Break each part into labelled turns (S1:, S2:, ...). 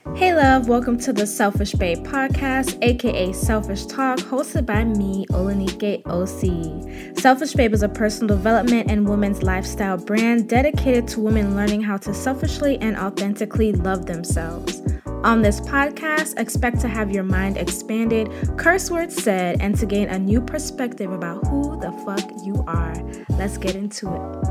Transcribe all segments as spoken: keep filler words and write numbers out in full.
S1: Hey love, welcome to the Selfish Babe podcast, aka Selfish Talk, hosted by me, Olanike O C. Selfish Babe is a personal development and women's lifestyle brand dedicated to women learning how to selfishly and authentically love themselves. On this podcast, expect to have your mind expanded, curse words said, and to gain a new perspective about who the fuck you are. Let's get into it.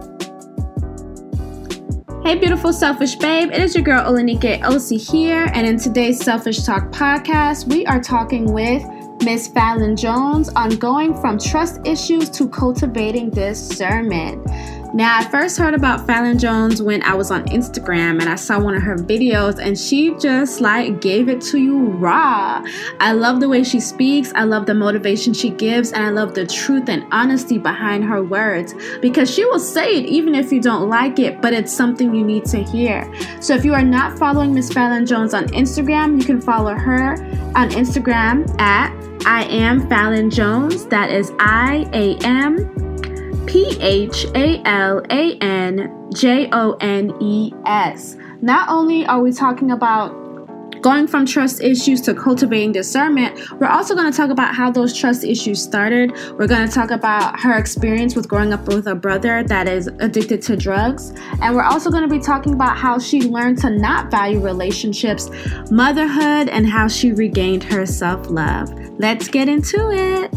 S1: Hey beautiful Selfish Babe, it is your girl Olanike O C here, and in today's Selfish Talk podcast, we are talking with Miss Fallon Jones on going from trust issues to cultivating discernment. Now, I first heard about Fallon Jones when I was on Instagram and I saw one of her videos and she just like gave it to you raw. I love the way she speaks. I love the motivation she gives, and I love the truth and honesty behind her words, because she will say it even if you don't like it, but it's something you need to hear. So if you are not following Miss Fallon Jones on Instagram, you can follow her on Instagram at I am Fallon Jones. That is I A M P H A L A N J O N E S. Not only are we talking about going from trust issues to cultivating discernment, we're also going to talk about how those trust issues started. We're going to talk about her experience with growing up with a brother that is addicted to drugs. And we're also going to be talking about how she learned to not value relationships, motherhood, and how she regained her self-love. Let's get into it.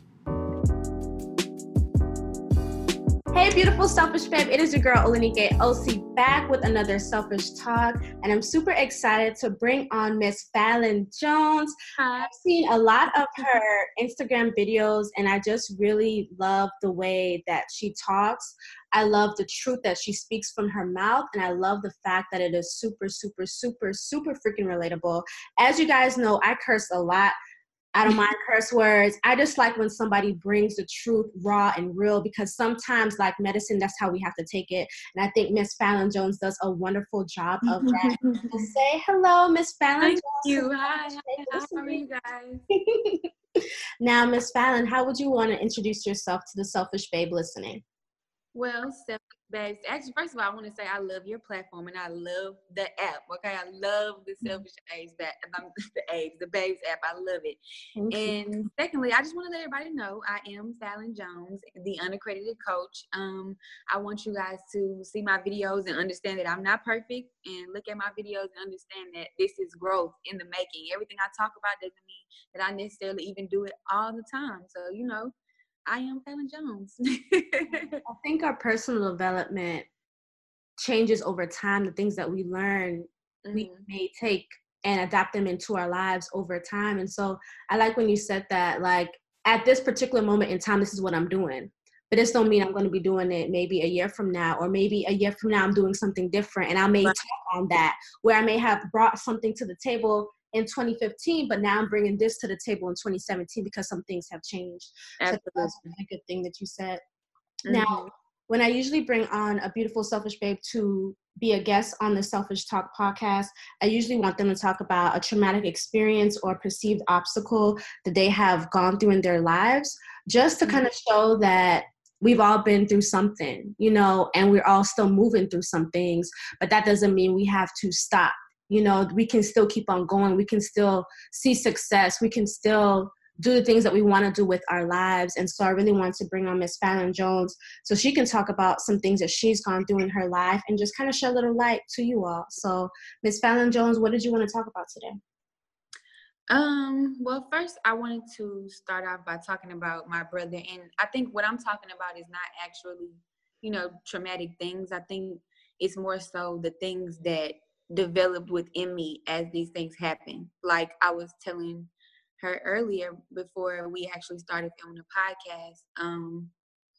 S1: Hey beautiful Selfish Babe, it is your girl Olanike O C back with another Selfish Talk, and I'm super excited to bring on Miss Fallon Jones.
S2: Hi.
S1: I've seen a lot of her Instagram videos and I just really love the way that she talks. I love the truth that she speaks from her mouth, and I love the fact that it is super, super, super, super freaking relatable. As you guys know, I curse a lot. I don't mind curse words. I just like when somebody brings the truth raw and real, because sometimes, like medicine, that's how we have to take it. And I think Miss Fallon Jones does a wonderful job of that. So say hello, Miss Fallon
S2: Thank
S1: Jones.
S2: you. Hi. Hi. How are you guys?
S1: Now, Miss Fallon, how would you want to introduce yourself to the Selfish Babe listening?
S2: Well, Selfish Babes. Actually, first of all, I want to say I love your platform and I love the app. Okay, I love the Selfish Babes, that the Babes, the Babes app. I love it.
S1: Thank
S2: and
S1: you.
S2: secondly, I just want to let everybody know I am Fallon Jones, the unaccredited coach. Um, I want you guys to see my videos and understand that I'm not perfect, and look at my videos and understand that this is growth in the making. Everything I talk about doesn't mean that I necessarily even do it all the time. So, you know, I am Fallon Jones.
S1: I think our personal development changes over time. The things that we learn, mm-hmm. we may take and adapt them into our lives over time. And so I like when you said that, like, at this particular moment in time, this is what I'm doing. But this don't mean I'm going to be doing it maybe a year from now, or maybe a year from now I'm doing something different. And I may
S2: Right.
S1: talk on that, where I may have brought something to the table in twenty fifteen, but now I'm bringing this to the table in twenty seventeen because some things have changed.
S2: Absolutely.
S1: So that's a good thing that you said.
S2: Mm-hmm.
S1: Now, when I usually bring on a beautiful Selfish Babe to be a guest on the Selfish Talk podcast, I usually want them to talk about a traumatic experience or perceived obstacle that they have gone through in their lives, just to mm-hmm. kind of show that we've all been through something, you know, and we're all still moving through some things, but that doesn't mean we have to stop. You know, we can still keep on going. We can still see success. We can still do the things that we want to do with our lives. And so I really want to bring on Miss Fallon Jones so she can talk about some things that she's gone through in her life and just kind of shed a little light to you all. So Miss Fallon Jones, what did you want to talk about today?
S2: Um, well, first I wanted to start off by talking about my brother. And I think what I'm talking about is not actually, you know, traumatic things. I think it's more so the things that developed within me as these things happen. Like I was telling her earlier before we actually started filming the podcast, um,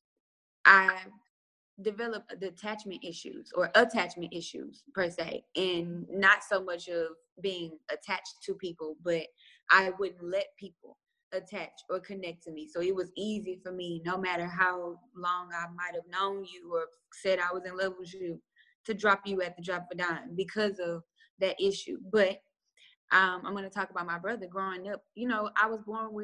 S2: I developed detachment issues or attachment issues per se, and not so much of being attached to people, but I wouldn't let people attach or connect to me. So it was easy for me, no matter how long I might have known you or said I was in love with you, to drop you at the drop of a dime because of that issue. But um, I'm going to talk about my brother growing up. You know, I was born with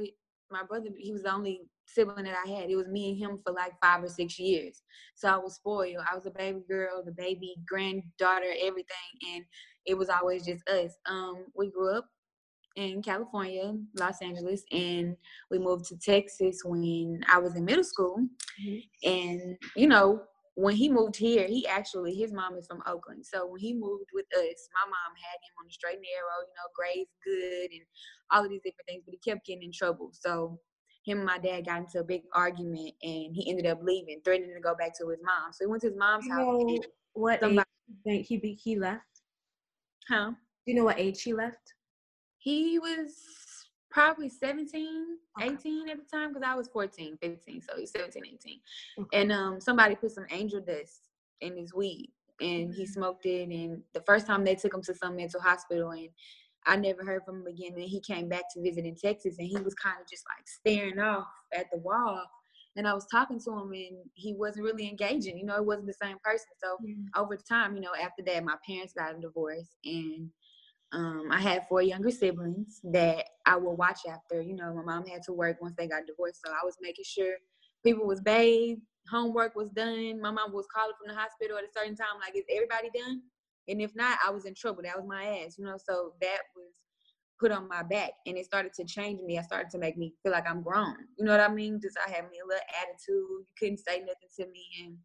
S2: my brother, he was the only sibling that I had. It was me and him for like five or six years. So I was spoiled. I was a baby girl, the baby granddaughter, everything. And it was always just us. Um, we grew up in California, Los Angeles, and we moved to Texas when I was in middle school. Mm-hmm. And, you know, when he moved here, he actually, his mom is from Oakland. So when he moved with us, my mom had him on the straight and narrow, you know, grades good and all of these different things, but he kept getting in trouble. So him and my dad got into a big argument, and he ended up leaving, threatening to go back to his mom. So he went to his mom's
S1: you
S2: house.
S1: Know what somebody, age he be, he left?
S2: Huh?
S1: Do you know what age he left?
S2: He was probably seventeen, okay. eighteen at the time, because I was fourteen, fifteen, so he's seventeen, eighteen. Okay. And um, somebody put some angel dust in his weed, and mm-hmm. he smoked it, and the first time they took him to some mental hospital, and I never heard from him again. And he came back to visit in Texas, and he was kind of just like staring off at the wall. And I was talking to him, and he wasn't really engaging. You know, it wasn't the same person. So mm-hmm. over time, you know, after that, my parents got a divorce, and um, I had four younger siblings that I would watch after. You know, my mom had to work once they got divorced, so I was making sure people was bathed, homework was done. My mom was calling from the hospital at a certain time, like, is everybody done? And if not, I was in trouble. That was my ass, you know. So that was put on my back, and it started to change me. I started to make me feel like I'm grown. You know what I mean? Just I had me a little attitude. You couldn't say nothing to me, and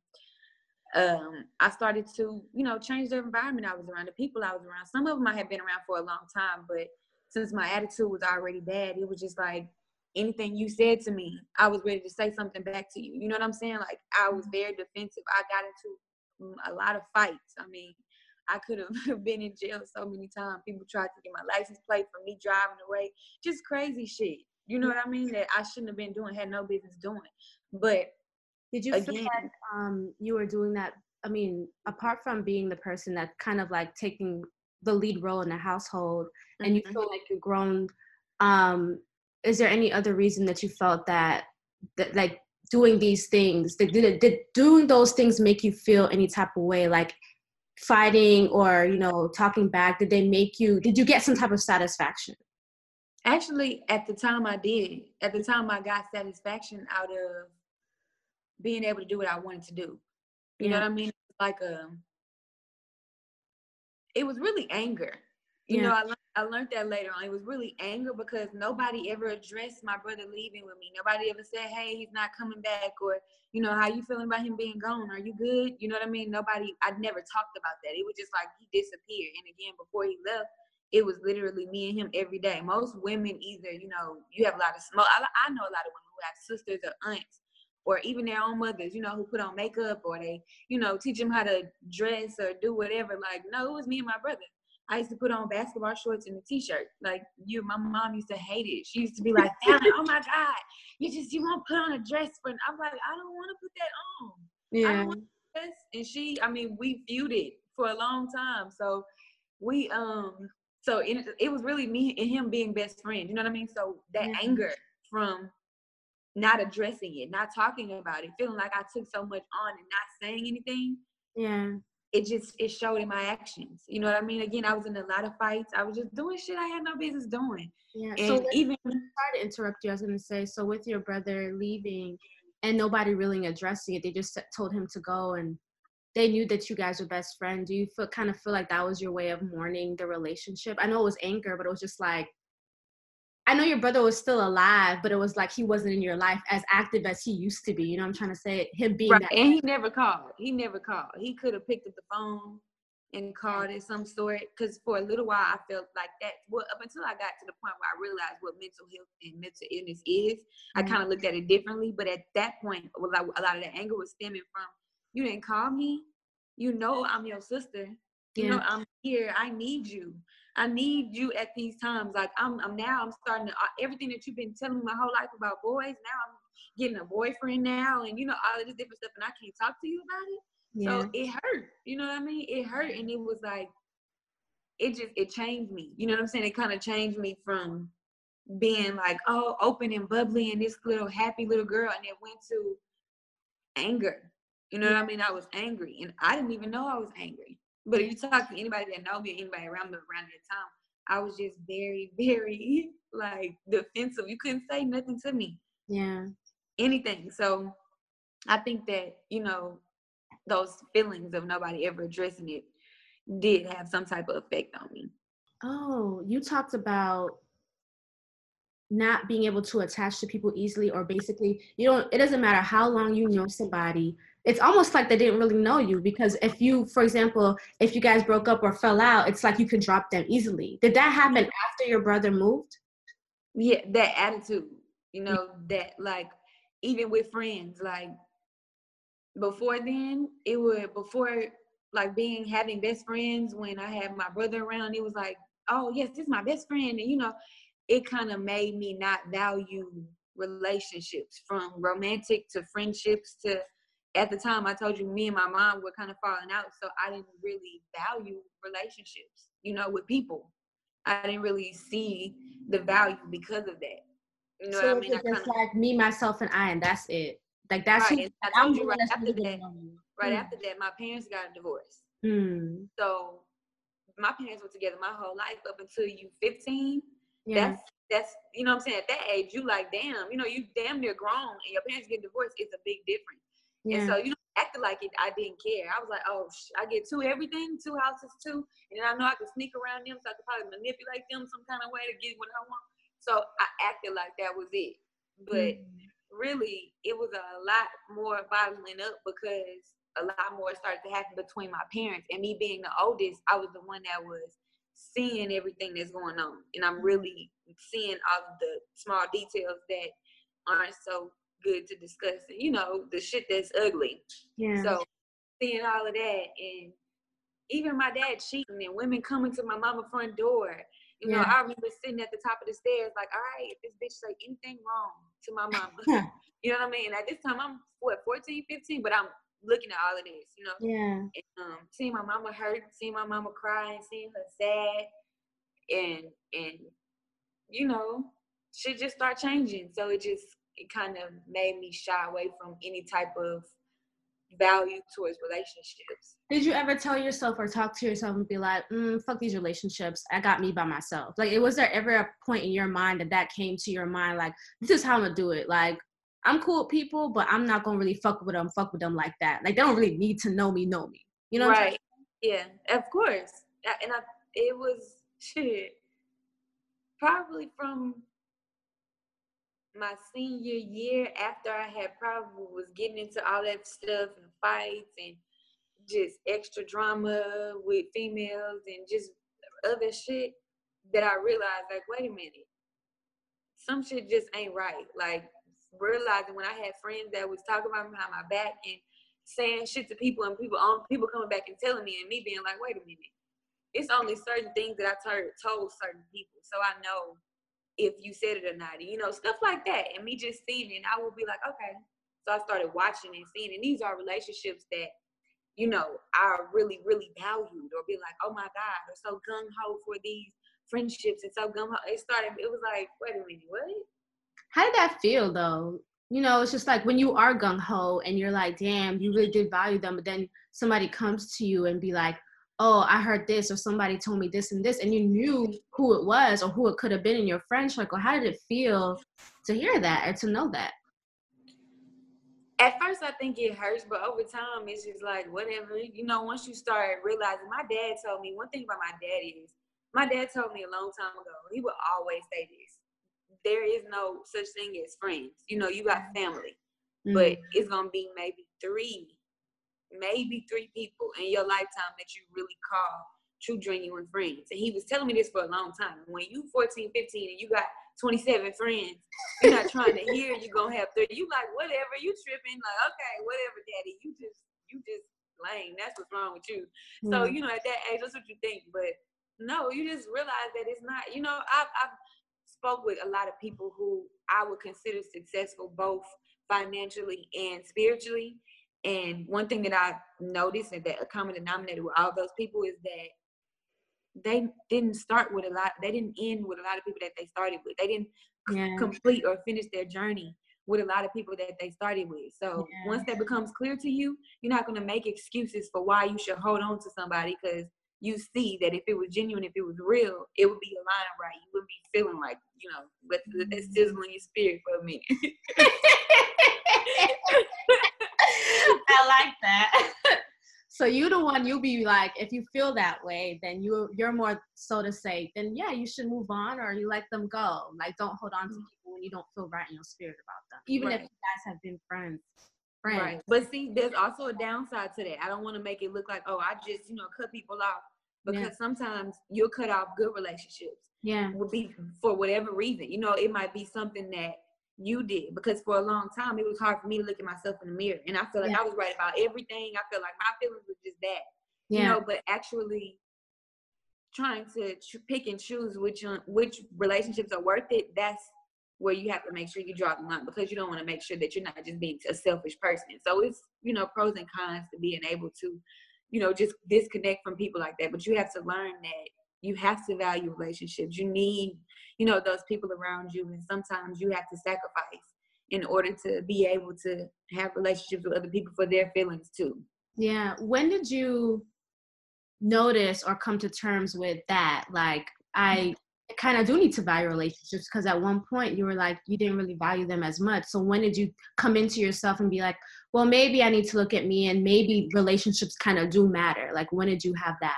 S2: um, I started to, you know, change the environment I was around, the people I was around. Some of them I had been around for a long time, but since my attitude was already bad, it was just like anything you said to me, I was ready to say something back to you. You know what I'm saying? Like, I was very defensive. I got into a lot of fights. I mean, I could have been in jail so many times. People tried to get my license plate from me driving away. Just crazy shit. You know what I mean? That I shouldn't have been doing, had no business doing. But
S1: did you again, feel like um, you were doing that? I mean, apart from being the person that kind of like taking the lead role in the household, mm-hmm. and you feel like you're grown, um, is there any other reason that you felt that, that like doing these things, did, did, did doing those things make you feel any type of way, like fighting or, you know, talking back? Did they make you, did you get some type of satisfaction?
S2: Actually, at the time I did. At the time I got satisfaction out of being able to do what I wanted to do. You yeah. know what I mean? Like, a, it was really anger. You yeah. know, I learned, I learned that later on. It was really anger because nobody ever addressed my brother leaving with me. Nobody ever said, hey, he's not coming back, or, you know, how you feeling about him being gone? Are you good? You know what I mean? Nobody, I'd never talked about that. It was just like he disappeared. And again, before he left, it was literally me and him every day. Most women either, you know, you have a lot of smoke. I, I know a lot of women who have sisters or aunts, or even their own mothers, you know, who put on makeup, or they, you know, teach them how to dress or do whatever. Like, no, it was me and my brother. I used to put on basketball shorts and a t-shirt. Like, you, my mom used to hate it. She used to be like, oh my God, you just, you won't put on a dress for, I'm like, I don't want to put that on. Yeah. I don't want to dress. And she, I mean, we feuded for a long time. So we, um, so it, it was really me and him being best friends. You know what I mean? So that yeah. anger from not addressing it, not talking about it, feeling like I took so much on and not saying anything.
S1: Yeah.
S2: It just, it showed in my actions. You know what I mean? Again, I was in a lot of fights. I was just doing shit I had no business doing.
S1: Yeah.
S2: And
S1: so
S2: even,
S1: sorry to interrupt you. I was going to say, so with your brother leaving and nobody really addressing it, they just told him to go, and they knew that you guys were best friends. Do you feel, kind of feel like that was your way of mourning the relationship? I know it was anger, but it was just like, I know your brother was still alive, but it was like he wasn't in your life as active as he used to be. You know what I'm trying to say? Him being
S2: right.
S1: that.
S2: And he never called. He never called. He could have picked up the phone and called at some sort. Because for a little while, I felt like that. Well, up until I got to the point where I realized what mental health and mental illness is, mm-hmm. I kind of looked at it differently. But at that point, a lot of the anger was stemming from, you didn't call me. You know I'm your sister. You yeah. know I'm here. I need you. I need you at these times. Like, I'm, I'm now, I'm starting to, uh, everything that you've been telling me my whole life about boys, now I'm getting a boyfriend now, and, you know, all of this different stuff, and I can't talk to you about it. Yeah. So it hurt. You know what I mean? It hurt, and it was like, it just, it changed me. You know what I'm saying? It kind of changed me from being like, oh, open and bubbly and this little happy little girl, and it went to anger. You know yeah. what I mean? I was angry, and I didn't even know I was angry. But if you talk to anybody that know me, anybody around me around that time, I was just very, very like defensive. You couldn't say nothing to me.
S1: Yeah.
S2: Anything. So I think that, you know, those feelings of nobody ever addressing it did have some type of effect on me.
S1: Oh, you talked about not being able to attach to people easily, or basically you don't, it doesn't matter how long you know somebody. It's almost like they didn't really know you, because if you, for example, if you guys broke up or fell out, it's like you could drop them easily. Did that happen after your brother moved?
S2: Yeah, that attitude, you know, that like even with friends, like before then, it would before like being having best friends when I had my brother around, it was like, oh yes, this is my best friend. And you know, it kind of made me not value relationships, from romantic to friendships to, at the time I told you me and my mom were kind of falling out. So I didn't really value relationships, you know, with people. I didn't really see the value because of that. You know
S1: So
S2: what I
S1: is
S2: mean? I
S1: it
S2: kind
S1: just
S2: of,
S1: like me, myself, and I, and that's it? Like that's
S2: right.
S1: who
S2: And I
S1: I'm
S2: told
S1: the
S2: you
S1: one
S2: right
S1: that's
S2: after
S1: really gonna
S2: that,
S1: know you.
S2: right
S1: Hmm.
S2: after that, my parents got a divorce.
S1: Hmm.
S2: So my parents were together my whole life up until you fifteen.
S1: Yeah.
S2: That's that's you know what I'm saying, at that age you like, damn, you know, you damn near grown and your parents get divorced. It's a big difference. And
S1: Yeah.
S2: so, you know, acted like it, I didn't care. I was like, oh, sh- I get two everything, two houses, two, and then I know I can sneak around them, so I could probably manipulate them some kind of way to get what I want. So I acted like that was it. But
S1: Hmm.
S2: really, it was a lot more bottling up because a lot more started to happen between my parents. And me being the oldest, I was the one that was seeing everything that's going on. And I'm really seeing all of the small details that aren't so good to discuss. And, you know, the shit that's ugly.
S1: Yeah.
S2: So seeing all of that, and even my dad cheating and women coming to my mama front door. You know,
S1: Yeah.
S2: I remember sitting at the top of the stairs like, all right, if this bitch say anything wrong to my mama.
S1: Yeah.
S2: You know what I mean? At this time, I'm, what, fourteen, fifteen, but I'm looking at all of this, you know?
S1: Yeah.
S2: And, um, seeing my mama hurt, seeing my mama cry, and seeing her sad, and, and you know, shit just start changing. So it just, it kind of made me shy away from any type of value towards relationships.
S1: Did you ever tell yourself or talk to yourself and be like, mm, fuck these relationships, I got me by myself? Like, was there ever a point in your mind that that came to your mind, like, this is how I'm gonna do it? Like, I'm cool with people, but I'm not gonna really fuck with them, fuck with them like that. Like, they don't really need to know me, know me. You know what I'm saying?
S2: Right. Yeah, of course. And I, it was, shit, probably from my senior year, after I had probably was getting into all that stuff and fights and just extra drama with females and just other shit, that I realized, like, wait a minute, some shit just ain't right. Like, realizing when I had friends that was talking about me behind my back and saying shit to people, and people on people coming back and telling me, and me being like, wait a minute, it's only certain things that I t- told certain people, so I know if you said it or not, you know, stuff like that. And me just seeing it, I would be like, okay. So I started watching and seeing, and these are relationships that, you know, are really, really valued, or be like, oh my God, they're so gung-ho for these friendships and so gung-ho. It started, it was like, wait a minute, what?
S1: How did that feel though? You know, it's just like when you are gung ho and you're like, damn, you really did value them, but then somebody comes to you and be like, oh, I heard this, or somebody told me this and this, and you knew who it was or who it could have been in your friend circle. How did it feel to hear that or to know that?
S2: At first, I think it hurts, but over time, it's just like, whatever. You know, once you start realizing, my dad told me, one thing about my dad is, my dad told me a long time ago, he would always say this: there is no such thing as friends. You know, you got family,
S1: Mm.
S2: but it's going to be maybe three, maybe three people in your lifetime that you really call true, genuine friends. And he was telling me this for a long time. When you fourteen, fifteen, and you got twenty-seven friends, you're not trying to hear you're going to have thirty. You like, whatever, you tripping. Like, okay, whatever, daddy. You just, you just lame. That's what's wrong with you.
S1: Mm.
S2: So, you know, at that age, that's what you think. But no, you just realize that it's not, you know, I've, I've spoke with a lot of people who I would consider successful, both financially and spiritually. And one thing that I noticed, and that a common denominator with all those people, is that they didn't start with a lot, they didn't end with a lot of people that they started with. They didn't
S1: Yeah.
S2: complete or finish their journey with a lot of people that they started with. So
S1: Yeah.
S2: once that becomes clear to you, you're not going to make excuses for why you should hold on to somebody, because you see that if it was genuine, if it was real, it would be aligned right. You wouldn't be feeling like, you know, let that sizzle in your spirit for a minute.
S1: I like that. So you the one, you'll be like, if you feel that way, then you you're more so to say, then yeah, you should move on, or you let them go. Like, don't hold on to people when you don't feel right in your spirit about them, even right. if you guys have been friends. friends.
S2: Right. But see, there's also a downside to that. I don't want to make it look like, oh, I just, you know, cut people off, because yeah. sometimes you'll cut off good relationships.
S1: Yeah.
S2: Will be for whatever reason. You know, it might be something that you did, because for a long time it was hard for me to look at myself in the mirror, and I feel like yeah. I was right about everything. I feel like my feelings were just that, yeah. you know. But actually trying to ch- pick and choose which uh, which relationships are worth it, that's where you have to make sure you draw the line, because you don't want to make sure that you're not just being a selfish person. So it's, you know, pros and cons to being able to, you know, just disconnect from people like that. But you have to learn that you have to value relationships. You need, you know, those people around you. And sometimes you have to sacrifice in order to be able to have relationships with other people for their feelings too.
S1: Yeah. When did you notice or come to terms with that? Like, I kind of do need to value relationships, because at one point you were like, you didn't really value them as much. So when did you come into yourself and be like, well, maybe I need to look at me, and maybe relationships kind of do matter? Like, when did you have that?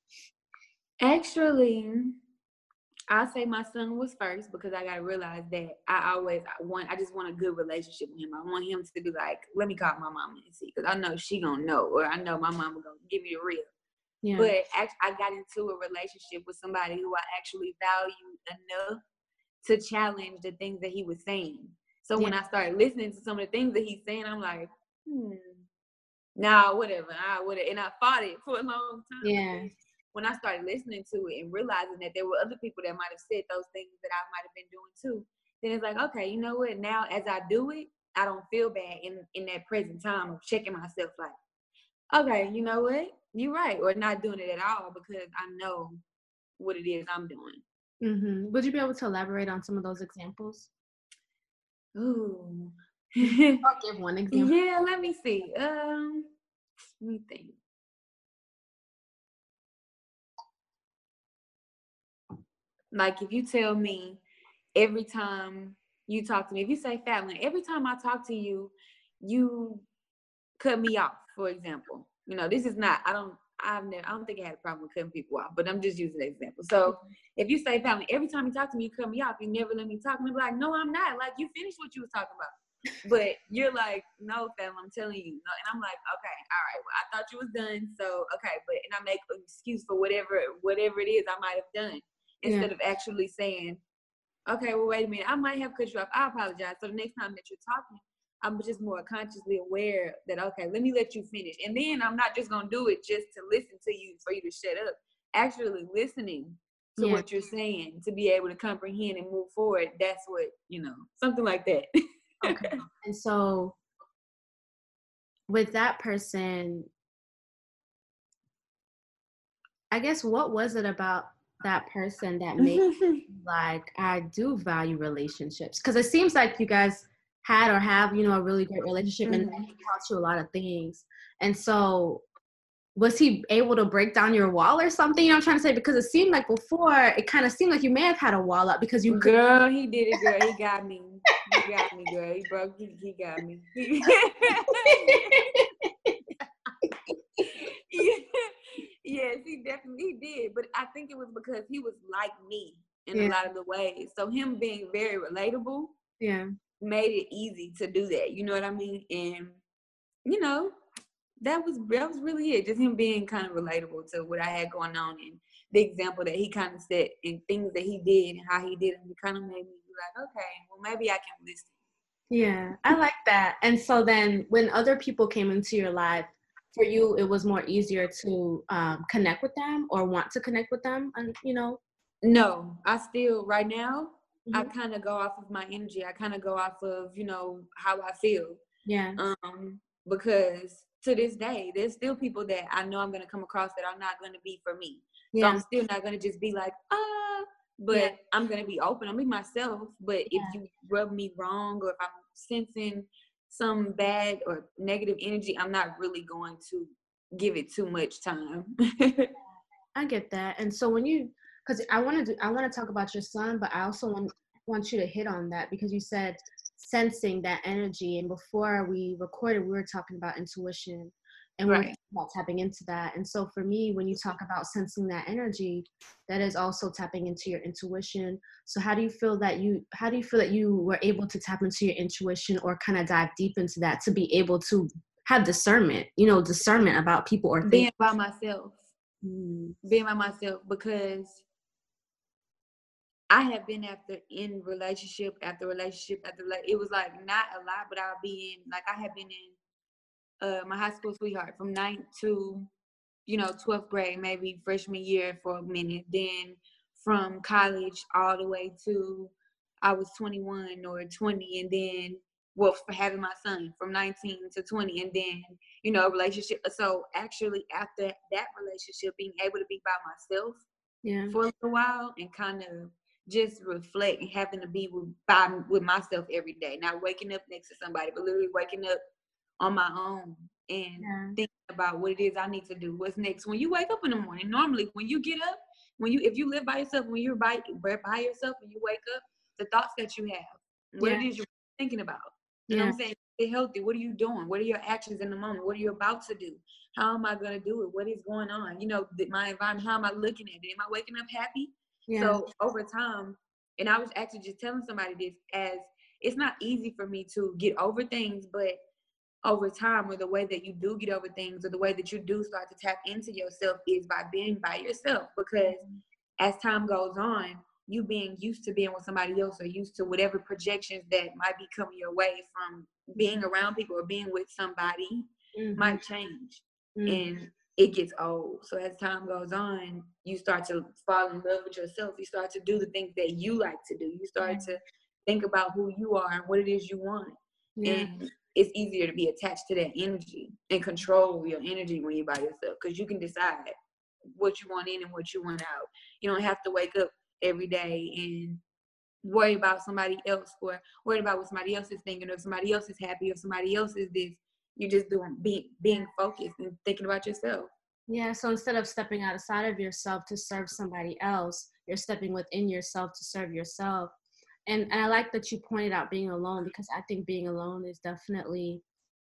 S2: Actually, I'll say my son was first, because I got to realize that I always I want, I just want a good relationship with him. I want him to be like, let me call my mama and see, because I know she gonna know, or I know my mama gonna give me the real. Yeah. But I got into a relationship with somebody who I actually valued enough to challenge the things that he was saying. So yeah. when I started listening to some of the things that he's saying, I'm like, hmm, nah, whatever, I would and I fought it for a long time.
S1: Yeah.
S2: When I started listening to it and realizing that there were other people that might have said those things that I might have been doing too, then it's like, okay, you know what? Now as I do it, I don't feel bad in, in that present time of checking myself like, okay, you know what? You're right. Or not doing it at all, because I know what it is I'm doing.
S1: Mm-hmm. Would you be able to elaborate on some of those examples?
S2: Ooh.
S1: I'll give one example.
S2: Yeah, let me see. Um, let me think. Like, if you tell me every time you talk to me, if you say, Fallon, every time I talk to you, you cut me off, for example. You know, this is not, I don't, I've never, I don't think I had a problem with cutting people off, but I'm just using an example. So if you say, Fallon, every time you talk to me, you cut me off, you never let me talk, and I'm like, no, I'm not. Like, you finished what you was talking about. But you're like, no, Fallon, I'm telling you. No. And I'm like, okay, all right, well, I thought you was done. So, okay, but, and I make an excuse for whatever, whatever it is I might have done, instead yeah. of actually saying, okay, well, wait a minute, I might have cut you off. I apologize. So the next time that you're talking, I'm just more consciously aware that, okay, let me let you finish. And then I'm not just going to do it just to listen to you, for you to shut up. Actually listening to yeah. what you're saying, to be able to comprehend and move forward. That's what, you know, something like that.
S1: Okay. And so with that person, I guess, what was it about that person that made you like, I do value relationships? Because it seems like you guys had or have, you know, a really great relationship, mm-hmm. and he taught you a lot of things. And so was he able to break down your wall or something? You know what I'm trying to say? Because it seemed like before, it kind of seemed like you may have had a wall up, because you could.
S2: Girl, he did it, girl. He got me. He got me, girl. He broke, he, he got me. Yes, he definitely did. But I think it was because he was like me in yeah. a lot of the ways. So him being very relatable
S1: yeah,
S2: made it easy to do that. You know what I mean? And, you know, that was that was really it. Just him being kind of relatable to what I had going on, and the example that he kind of set and things that he did and how he did it. It kind of made me be like, okay, well, maybe I can listen.
S1: Yeah, I like that. And so then when other people came into your life, for you, it was more easier to um, connect with them or want to connect with them, and you know?
S2: No, I still, right now, mm-hmm. I kind of go off of my energy. I kind of go off of, you know, how I feel.
S1: Yeah.
S2: Um, because to this day, there's still people that I know I'm going to come across that are not going to be for me. Yeah. So I'm still not going to just be like, ah, but yeah. I'm going to be open. I'm be myself. But yeah. if you rub me wrong, or if I'm sensing some bad or negative energy, I'm not really going to give it too much time.
S1: I get that. And so when you, because I want to, I want to talk about your son, but I also want want you to hit on that because you said sensing that energy, and before we recorded, we were talking about intuition, and we were
S2: Right.
S1: talking about tapping into that. And so for me, when you talk about sensing that energy, that is also tapping into your intuition. So how do you feel that you, how do you feel that you were able to tap into your intuition or kind of dive deep into that to be able to have discernment, you know, discernment about people or things?
S2: Being by myself.
S1: Mm.
S2: Being by myself because I have been after in relationship after relationship after like it was like not a lot, but I'll be in like I have been in uh my high school sweetheart from ninth to you know twelfth grade, maybe freshman year for a minute, then from college all the way to I was twenty-one or twenty, and then well for having my son from nineteen to twenty, and then you know relationship. So actually after that relationship, being able to be by myself
S1: Yeah.
S2: for a little while and kind of just reflect and having to be with by with myself every day, not waking up next to somebody, but literally waking up on my own and
S1: Yeah.
S2: thinking about what it is I need to do. What's next? When you wake up in the morning, normally when you get up, when you if you live by yourself, when you're by by yourself and you wake up, the thoughts that you have, what
S1: Yeah.
S2: it is you're thinking about. You
S1: Yeah.
S2: know what I'm saying? Stay healthy. What are you doing? What are your actions in the moment? What are you about to do? How am I going to do it? What is going on? You know, my environment, how am I looking at it? Am I waking up happy?
S1: Yeah.
S2: So over time, and I was actually just telling somebody this, as it's not easy for me to get over things, but over time, or the way that you do get over things, or the way that you do start to tap into yourself is by being by yourself. Because as time goes on, you being used to being with somebody else or used to whatever projections that might be coming your way from being around people or being with somebody
S1: Mm-hmm.
S2: might change.
S1: Mm-hmm.
S2: And it gets old. So as time goes on, you start to fall in love with yourself. You start to do the things that you like to do. You start
S1: Yeah.
S2: to think about who you are and what it is you want.
S1: Yeah.
S2: And it's easier to be attached to that energy and control your energy when you're by yourself, because you can decide what you want in and what you want out. You don't have to wake up every day and worry about somebody else or worry about what somebody else is thinking, or if somebody else is happy, or somebody else is this. You're just doing being being focused and thinking about yourself.
S1: Yeah. So instead of stepping outside of yourself to serve somebody else, you're stepping within yourself to serve yourself. And, and I like that you pointed out being alone, because I think being alone is definitely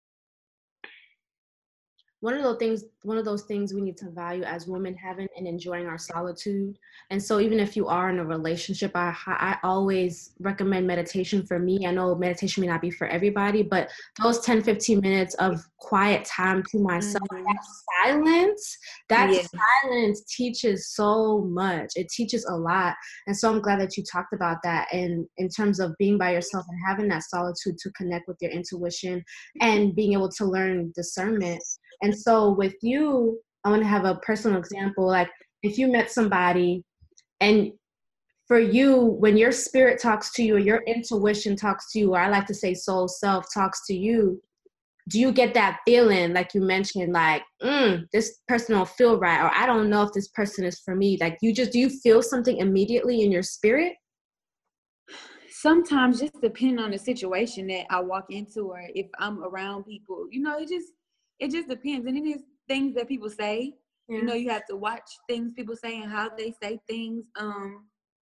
S1: one of those things one of those things we need to value as women, having and enjoying our solitude. And so even if you are in a relationship, i i always recommend meditation. For me, I know meditation may not be for everybody, but those ten fifteen minutes of quiet time to myself,
S2: Mm-hmm.
S1: that silence that
S2: Yeah.
S1: silence teaches so much. It teaches a lot. And so I'm glad that you talked about that, and in terms of being by yourself and having that solitude to connect with your intuition and being able to learn discernment. And so with you, I want to have a personal example. Like if you met somebody and for you, when your spirit talks to you or your intuition talks to you, or I like to say soul self talks to you, do you get that feeling like you mentioned, like, mm, this person don't feel right, or I don't know if this person is for me? Like you just, do you feel something immediately in your spirit?
S2: Sometimes just depending on the situation that I walk into, or if I'm around people, you know, it just it just depends. And it is things that people say.
S1: Yeah.
S2: You know, you have to watch things people say and how they say things. Um,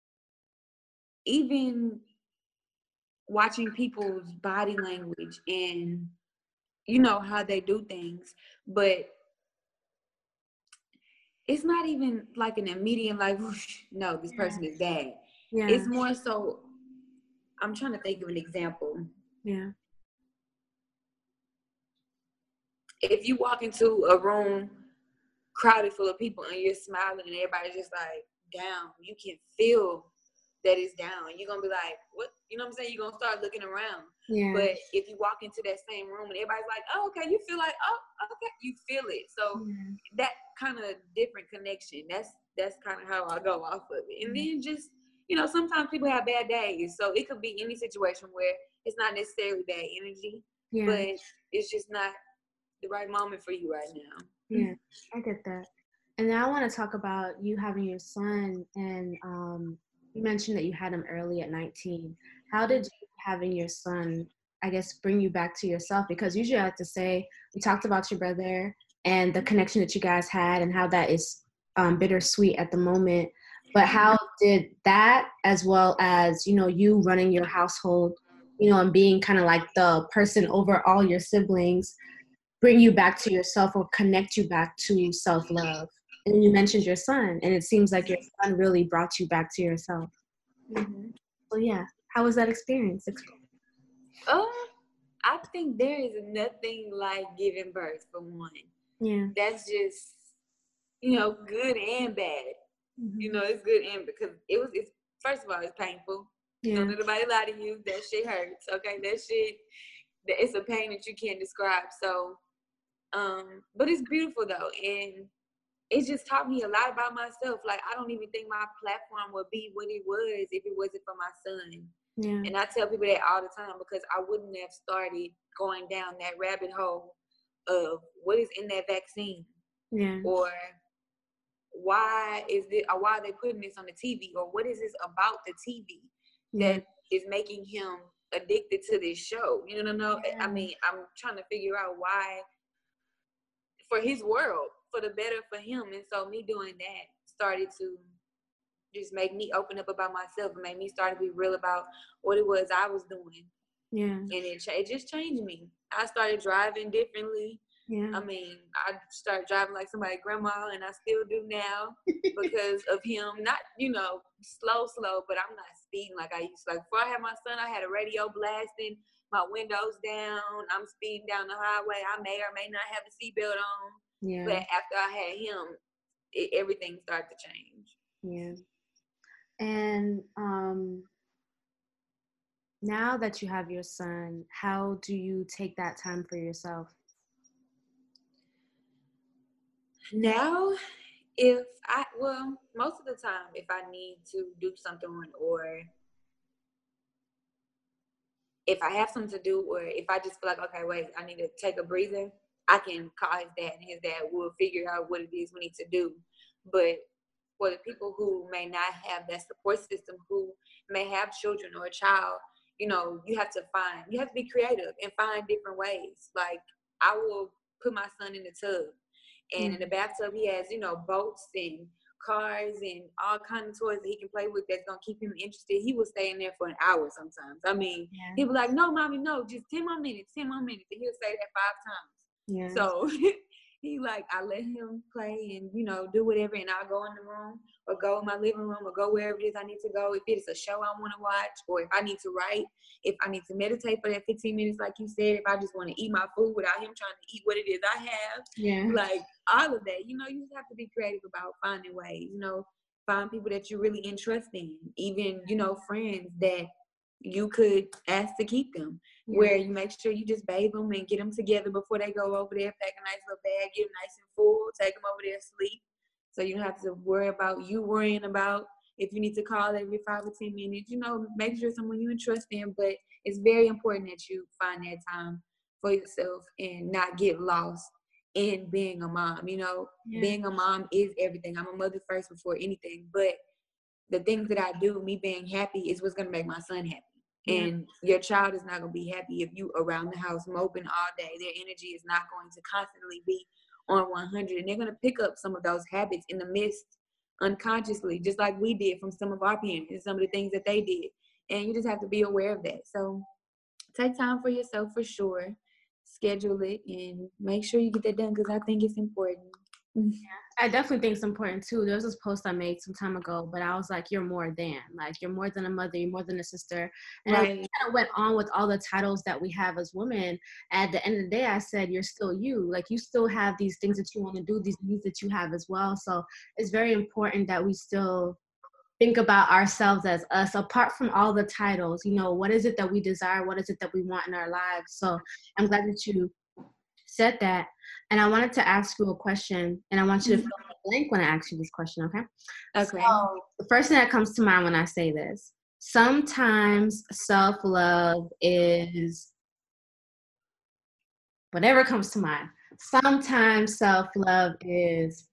S2: even watching people's body language and you know how they do things, but it's not even like an immediate like, whoosh, no, this person is bad.
S1: Yeah.
S2: It's more so. I'm trying to think of an example.
S1: Yeah.
S2: If you walk into a room crowded full of people and you're smiling and everybody's just like down, you can feel that it's down. You're gonna be like, what? You know what I'm saying? You're gonna start looking around.
S1: Yeah.
S2: But if you walk into that same room and everybody's like, oh, okay, you feel like, oh, okay, you feel it. So
S1: Yeah.
S2: that kind of different connection. That's that's kind of how I go off of it. And then just, you know, sometimes people have bad days. So it could be any situation where it's not necessarily bad energy,
S1: Yeah.
S2: but it's just not the right moment for you right now.
S1: Yeah, I get that. And now I want to talk about you having your son, and um, you mentioned that you had him early at nineteen. How did you having your son, I guess, bring you back to yourself? Because usually I have to say, we talked about your brother and the connection that you guys had and how that is um, bittersweet at the moment. But how did that, as well as, you know, you running your household, you know, and being kind of like the person over all your siblings, bring you back to yourself or connect you back to self-love? And you mentioned your son, and it seems like your son really brought you back to yourself.
S2: Mm-hmm.
S1: So yeah, how was that experience?
S2: Uh, I think there is nothing like giving birth, for one.
S1: Yeah.
S2: That's just, you know, good and bad. Mm-hmm. You know, it's good and because it was, it's, first of all, it's painful. Yeah. Don't let nobody lie to you. That shit hurts. Okay. That shit, it's a pain that you can't describe. So, um, but it's beautiful though. And it just taught me a lot about myself. Like, I don't even think my platform would be what it was if it wasn't for my son. Yeah. And I tell people that all the time because I wouldn't have started going down that rabbit hole of what is in that vaccine. Yeah. Or why is it, or why are they putting this on the T V? Or what is this about the T V yeah. that is making him addicted to this show? You know, no, yeah. I mean, I'm trying to figure out why, for his world, for the better for him. And so me doing that started to just make me open up about myself and made me start to be real about what it was I was doing. Yeah. And it, it just changed me. I started driving differently. Yeah. I mean, I started driving like somebody's grandma, and I still do now because of him. Not, you know, slow, slow, but I'm not speeding like I used to. Like, before I had my son, I had a radio blasting, my windows down, I'm speeding down the highway. I may or may not have a seatbelt on. Yeah. But after I had him, it, everything started to change.
S1: Yeah. And um, now that you have your son, how do you take that time for yourself?
S2: Now, if I, well, most of the time, if I need to do something or if I have something to do or if I just feel like, okay, wait, I need to take a breather, I can call his dad and his dad will figure out what it is we need to do. But for the people who may not have that support system, who may have children or a child, you know, you have to find, you have to be creative and find different ways. Like, I will put my son in the tub. And mm-hmm. in the bathtub, he has, you know, boats and cars and all kinds of toys that he can play with that's going to keep him interested. He will stay in there for an hour sometimes. I mean, yeah. he'll be like, no, mommy, no, just ten more minutes, ten more minutes. And he'll say that five times. Yeah. So he like, I let him play and, you know, do whatever. And I'll go in the room or go in my living room or go wherever it is I need to go. If it's a show I want to watch or if I need to write, if I need to meditate for that fifteen minutes, like you said, if I just want to eat my food without him trying to eat what it is I have. Yeah. Like all of that, you know, you just have to be creative about finding ways, you know, find people that you really interest in, even, you know, friends that you could ask to keep them, yeah. where you make sure you just bathe them and get them together before they go over there, pack a nice little bag, get them nice and full, take them over there to sleep. So you don't have to worry about you worrying about if you need to call every five or ten minutes, you know, make sure someone you interest in. But it's very important that you find that time for yourself and not get lost in being a mom. You know, yeah. being a mom is everything. I'm a mother first before anything. But the things that I do, me being happy, is what's going to make my son happy. Yeah. And your child is not going to be happy if you around the house moping all day. Their energy is not going to constantly be on one hundred. And they're going to pick up some of those habits in the midst unconsciously, just like we did from some of our parents and some of the things that they did. And you just have to be aware of that. So take time for yourself for sure. Schedule it and make sure you get that done because I think it's important.
S1: Yeah, I definitely think it's important too. There was this post I made some time ago, but I was like, you're more than, like, you're more than a mother, you're more than a sister. And right. I kind of went on with all the titles that we have as women. At the end of the day, I said, you're still you. Like, you still have these things that you want to do, these needs that you have as well. So it's very important that we still think about ourselves as us, apart from all the titles. You know, what is it that we desire? What is it that we want in our lives? So I'm glad that you said that. And I wanted to ask you a question, and I want you to fill in the blank when I ask you this question, okay? Okay. So the first thing that comes to mind when I say this, sometimes self-love is whatever comes to mind. Sometimes self-love is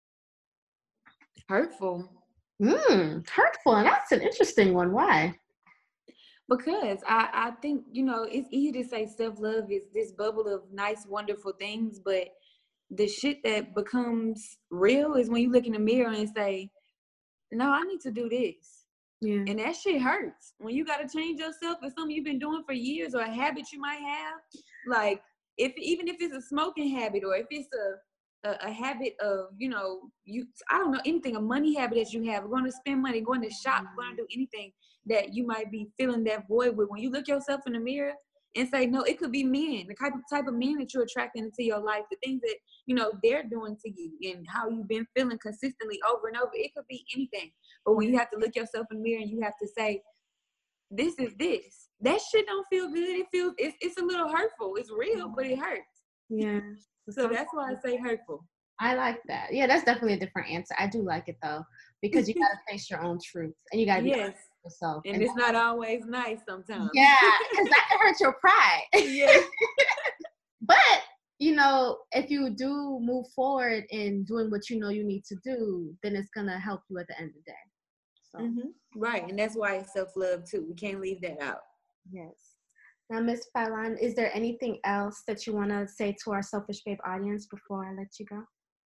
S2: hurtful.
S1: Mm, hurtful, and that's an interesting one. Why?
S2: Because I, I think, you know, it's easy to say self-love is this bubble of nice, wonderful things, but the shit that becomes real is when you look in the mirror and say, no, I need to do this.
S1: Yeah.
S2: And that shit hurts. When you got to change yourself for something you've been doing for years or a habit you might have. Like, if even if it's a smoking habit or if it's a, a, a habit of, you know, you I don't know, anything, a money habit that you have, going to spend money, going to shop, mm-hmm. going to do anything that you might be filling that void with. When you look yourself in the mirror and say, no, it could be men, the type of, type of men that you're attracting into your life, the things that, you know, they're doing to you and how you've been feeling consistently over and over. It could be anything. But when you have to look yourself in the mirror and you have to say, this is this, that shit don't feel good. It feels, it's, it's a little hurtful. It's real, but it hurts.
S1: Yeah.
S2: So that's why I say hurtful.
S1: I like that. Yeah, that's definitely a different answer. I do like it though, because you got to face your own truth and you got to be
S2: yes.
S1: yourself.
S2: And, and it's not always nice sometimes.
S1: Yeah, because that can hurt your pride. Yeah. But, you know, if you do move forward in doing what you know you need to do, then it's going to help you at the end of the day. So.
S2: Mm-hmm. Right. And that's why it's self-love too. We can't leave that out.
S1: Yes. Now, Miz Fallon, is there anything else that you want to say to our Selfish Babe audience before I let you go?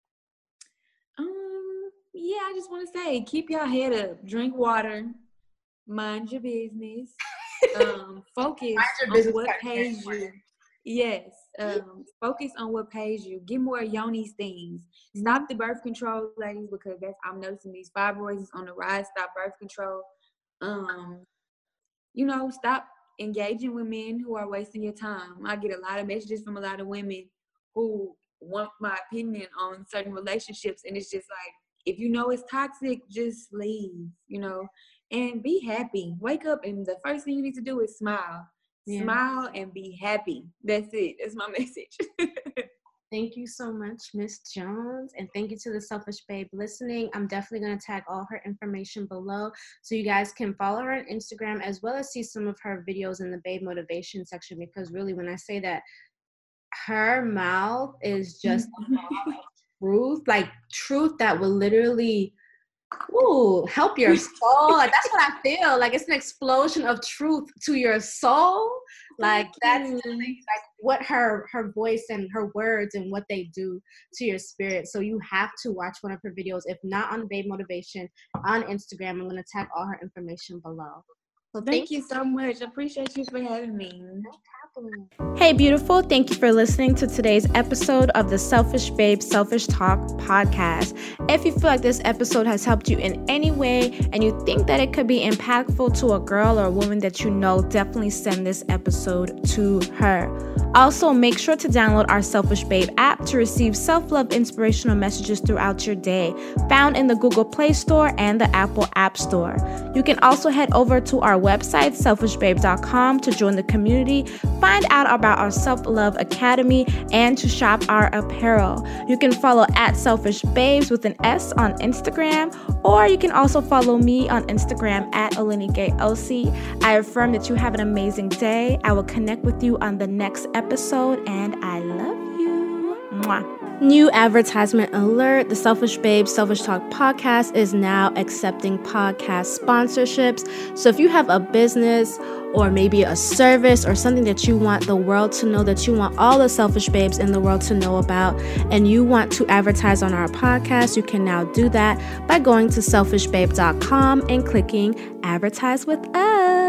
S2: Um, yeah, I just want to say, keep your head up, drink water, mind your business, um, focus on what pays you. Yes, um, focus on what pays you. Get more yoni stings. Stop the birth control, ladies, because that's I'm noticing these fibroids is on the rise. Stop birth control. Um, you know, stop engaging with men who are wasting your time. I get a lot of messages from a lot of women who want my opinion on certain relationships, and it's just like, if you know it's toxic, just leave, you know, and be happy. Wake up, and the first thing you need to do is smile. Yeah. Smile and be happy. That's it. That's my message.
S1: Thank you so much, Miz Jones. And thank you to the Selfish Babe listening. I'm definitely going to tag all her information below so you guys can follow her on Instagram as well as see some of her videos in the Babe Motivation section, because really when I say that, her mouth is just truth, like truth that will literally ooh, help your soul. Like, that's what I feel. Like, it's an explosion of truth to your soul. Like, that's like what her her voice and her words and what they do to your spirit. So you have to watch one of her videos, if not on Babe Motivation, on Instagram. I'm going to tag all her information below.
S2: Well, thank, thank you so much. I appreciate you for having me.
S1: No problem. Hey, beautiful. Thank you for listening to today's episode of the Selfish Babe Selfish Talk podcast. If you feel like this episode has helped you in any way and you think that it could be impactful to a girl or a woman that you know, definitely send this episode to her. Also, make sure to download our Selfish Babe app to receive self-love inspirational messages throughout your day, found in the Google Play Store and the Apple App Store. You can also head over to our website, selfish babe dot com, to join the community, find out about our Self-Love Academy, and to shop our apparel. You can follow at Selfish Babes with an S on Instagram, or you can also follow me on Instagram at Olenike Elsie. I affirm that you have an amazing day. I will connect with you on the next episode, and I love you. Mwah. New advertisement alert. The Selfish Babe Selfish Talk podcast is now accepting podcast sponsorships. So if you have a business or maybe a service or something that you want the world to know, that you want all the Selfish Babes in the world to know about, and you want to advertise on our podcast, you can now do that by going to selfish babe dot com and clicking advertise with us.